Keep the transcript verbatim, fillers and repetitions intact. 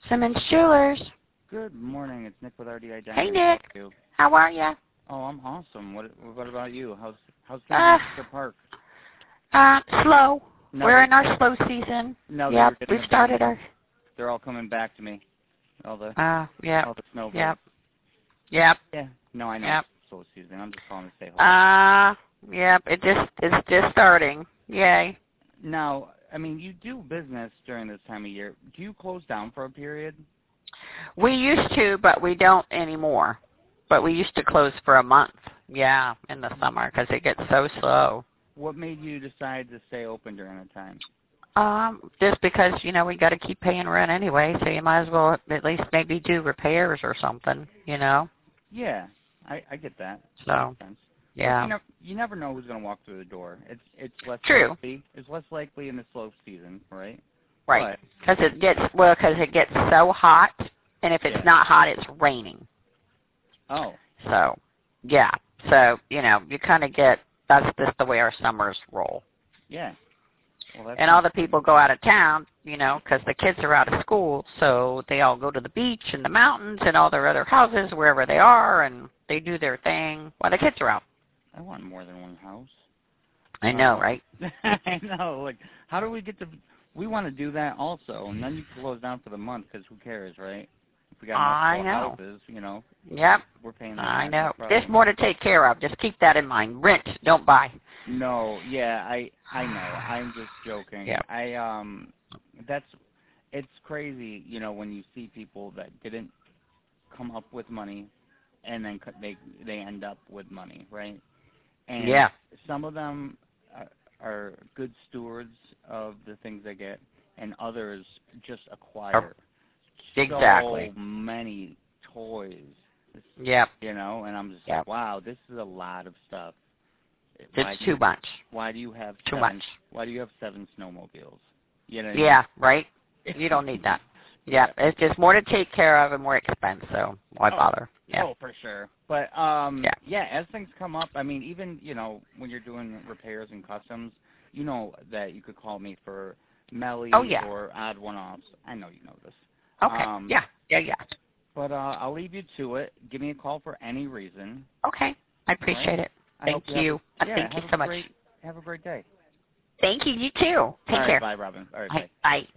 Simmons Jewelers. Good morning. It's Nick with R D I Diamond. Hey, Nick. You? How are you? Oh, I'm awesome. What What about you? How's How's things Uh, in the park? Uh, slow. No, We're they- in our slow season. No, Yep, they're getting we've the started big- our... They're all coming back to me. All the Uh, yep, all the snowbirds. yep, yep, Yeah. No, I know. yep. It's slow season. I'm just calling to say hello. Uh, yep, it just, it's just starting. Yay. Now, I mean, you do business during this time of year. Do you close down for a period? We used to, but we don't anymore. But we used to close for a month, yeah, in the summer because it gets so slow. What made you decide to stay open during that time? Um, just because, you know, we got to keep paying rent anyway, so you might as well at least maybe do repairs or something, you know? Yeah, I, I get that. So, That makes sense. yeah. You, know, you never know who's going to walk through the door. It's it's less True. likely. It's less likely in the slow season, right? Right. Because it gets, well, because it gets so hot, and if it's Yeah. not hot, it's raining. Oh. So, yeah. So, you know, you kind of get, that's just the way our summers roll. Yeah. Well, that's And all the people go out of town, you know, because the kids are out of school, so they all go to the beach and the mountains and all their other houses, wherever they are, and they do their thing while the kids are out. I want more than one house. I know, Uh, right? I know. Like, how do we get to? We want to do that also, and then you close down for the month because who cares, right? If we got I multiple know. houses, you know, Yep. we're paying. I that, know. no problem. There's more to take care of. Just keep that in mind. Rent, don't buy. No, yeah, I I know. I'm just joking. Yeah. I um, that's it's crazy, you know, when you see people that didn't come up with money, and then co- they they end up with money, right? And Yeah. some of them are, are good stewards of the things they get, and others just acquire Exactly. so many toys. Yep. You know, and I'm just Yep. like, wow, this is a lot of stuff. Why It's do too you, much. Why do you have Too seven, much. Why do you have seven snowmobiles? You know. Yeah, right? You don't need that. Yeah, it's just more to take care of and more expense, so why Oh. bother? Yeah. Oh, for sure. But um, Yeah. yeah, as things come up, I mean, even you know when you're doing repairs and customs, you know that you could call me for Melly Oh, yeah. or odd one-offs. I know you know this. Okay. Um, yeah. Yeah, yeah. But uh, I'll leave you to it. Give me a call for any reason. Okay. I appreciate Right. it. I Thank hope you. you. Have a, Uh, yeah, Thank you have so a much. great, Have a great day. Thank you. You too. Take All right, care. bye, Robin. All right, Bye. bye. Bye.